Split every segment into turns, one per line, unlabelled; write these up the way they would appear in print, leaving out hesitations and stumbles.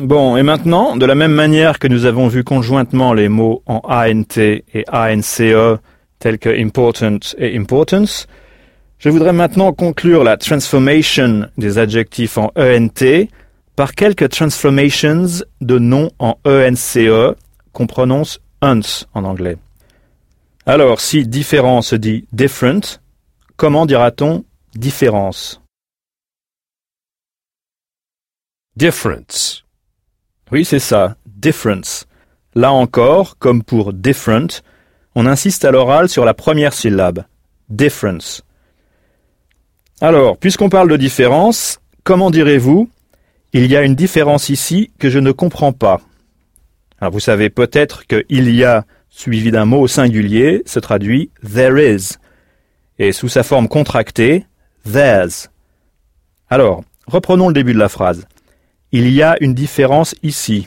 Bon, et maintenant, de la même manière que nous avons vu conjointement les mots en ANT et ANCE, tels que important et importance, je voudrais maintenant conclure la transformation des adjectifs en ENT par quelques transformations de noms en ENCE qu'on prononce uns en anglais. Alors, si différent se dit different, comment dira-t-on différence?
Difference.
Oui, c'est ça, difference. Là encore, comme pour different, on insiste à l'oral sur la première syllabe, difference. Alors, puisqu'on parle de différence, comment direz-vous « Il y a une différence ici que je ne comprends pas ». Alors, vous savez peut-être que « il y a » suivi d'un mot au singulier se traduit « there is » et sous sa forme contractée « there's ». Alors, reprenons le début de la phrase. Il y a une différence ici.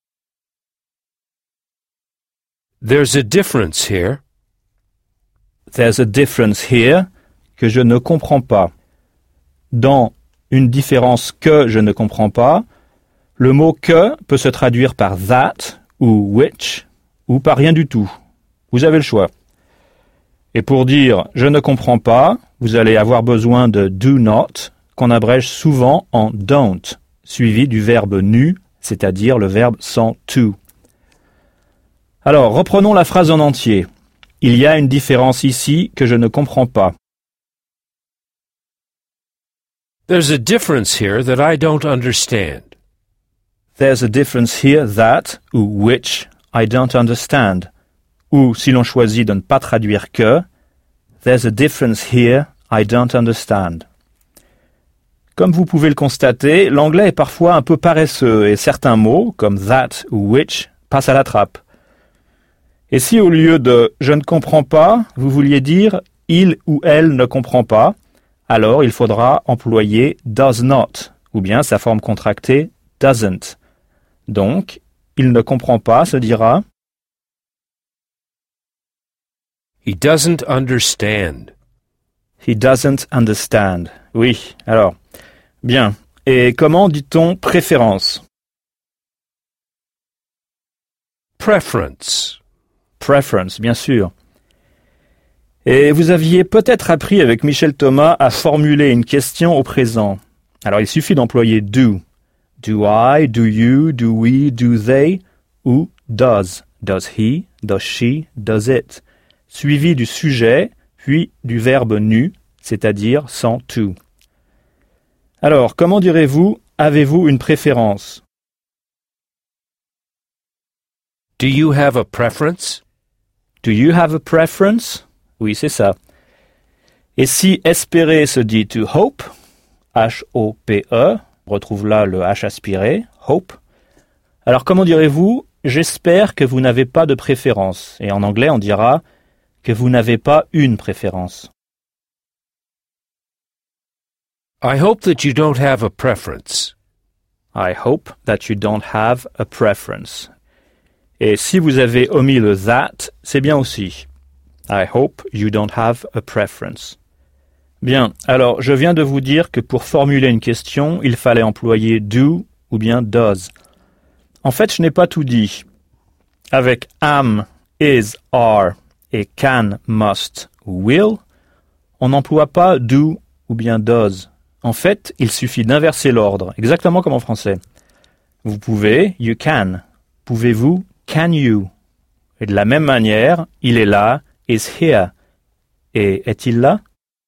There's a difference here.
There's a difference here que je ne comprends pas. Dans une différence que je ne comprends pas, le mot que peut se traduire par that ou which ou par rien du tout. Vous avez le choix. Et pour dire je ne comprends pas, vous allez avoir besoin de do not qu'on abrège souvent en don't, suivi du verbe nu, c'est-à-dire le verbe sans to. Alors, reprenons la phrase en entier. Il y a une différence ici que je ne comprends pas.
There's a difference here that I don't understand.
There's a difference here that ou which I don't understand. Ou, si l'on choisit de ne pas traduire que, there's a difference here I don't understand. Comme vous pouvez le constater, l'anglais est parfois un peu paresseux et certains mots, comme that ou which, passent à la trappe. Et si au lieu de « je ne comprends pas », vous vouliez dire « il ou elle ne comprend pas », alors il faudra employer « does not » ou bien sa forme contractée « doesn't ». Donc, « il ne comprend pas » se dira
« He doesn't understand. »
« He doesn't understand ». Oui, alors, bien. Et comment dit-on « préférence » ?
Preference.
Preference, bien sûr. Et vous aviez peut-être appris avec Michel Thomas à formuler une question au présent. Alors il suffit d'employer do. Do I, do you, do we, do they, ou does. Does he, does she, does it. Suivi du sujet, puis du verbe nu, c'est-à-dire sans to. Alors, comment direz-vous « avez-vous une préférence » ?
Do you have a preference?
Do you have a preference? Oui, c'est ça. Et si espérer se dit to hope, H-O-P-E, retrouve là le H aspiré, hope. Alors comment direz-vous « j'espère que vous n'avez pas de préférence » et en anglais on dira que vous n'avez pas une préférence.
I hope that you don't have a preference.
I hope that you don't have a preference. Et si vous avez omis le that, c'est bien aussi. I hope you don't have a preference. Bien, alors je viens de vous dire que pour formuler une question, il fallait employer do ou bien does. En fait, je n'ai pas tout dit. Avec am, is, are et can, must ou will, on n'emploie pas do ou bien does. En fait, il suffit d'inverser l'ordre, exactement comme en français. Vous pouvez, you can. Pouvez-vous, can you. Et de la même manière, il est là, is here. Et est-il là?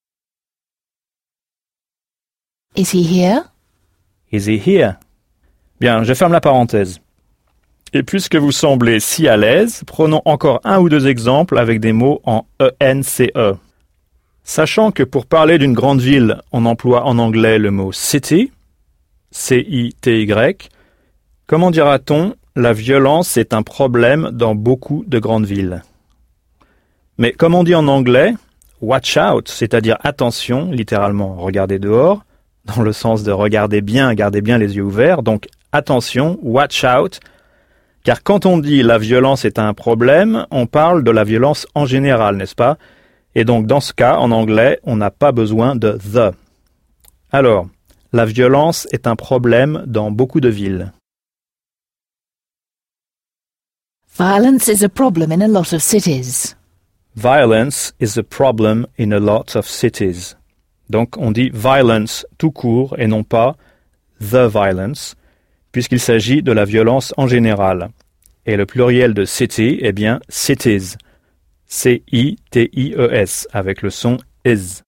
Is he here?
Is he here? Bien, je ferme la parenthèse. Et puisque vous semblez si à l'aise, prenons encore un ou deux exemples avec des mots en ENCE. Sachant que pour parler d'une grande ville, on emploie en anglais le mot city, C-I-T-Y, comment dira-t-on « la violence est un problème dans beaucoup de grandes villes ». Mais comme on dit en anglais, « watch out », c'est-à-dire « attention », littéralement « regardez dehors », dans le sens de « regardez bien, gardez bien les yeux ouverts », donc « attention »,« watch out », car quand on dit « la violence est un problème », on parle de la violence en général, n'est-ce pas ? Et donc, dans ce cas, en anglais, on n'a pas besoin de « the ». Alors, la violence est un problème dans beaucoup de villes.
Violence is a problem in a lot of cities.
Violence is a problem in a lot of cities. Donc on dit violence tout court et non pas the violence, puisqu'il s'agit de la violence en général. Et le pluriel de city est bien cities. C-I-T-I-E-S, avec le son is.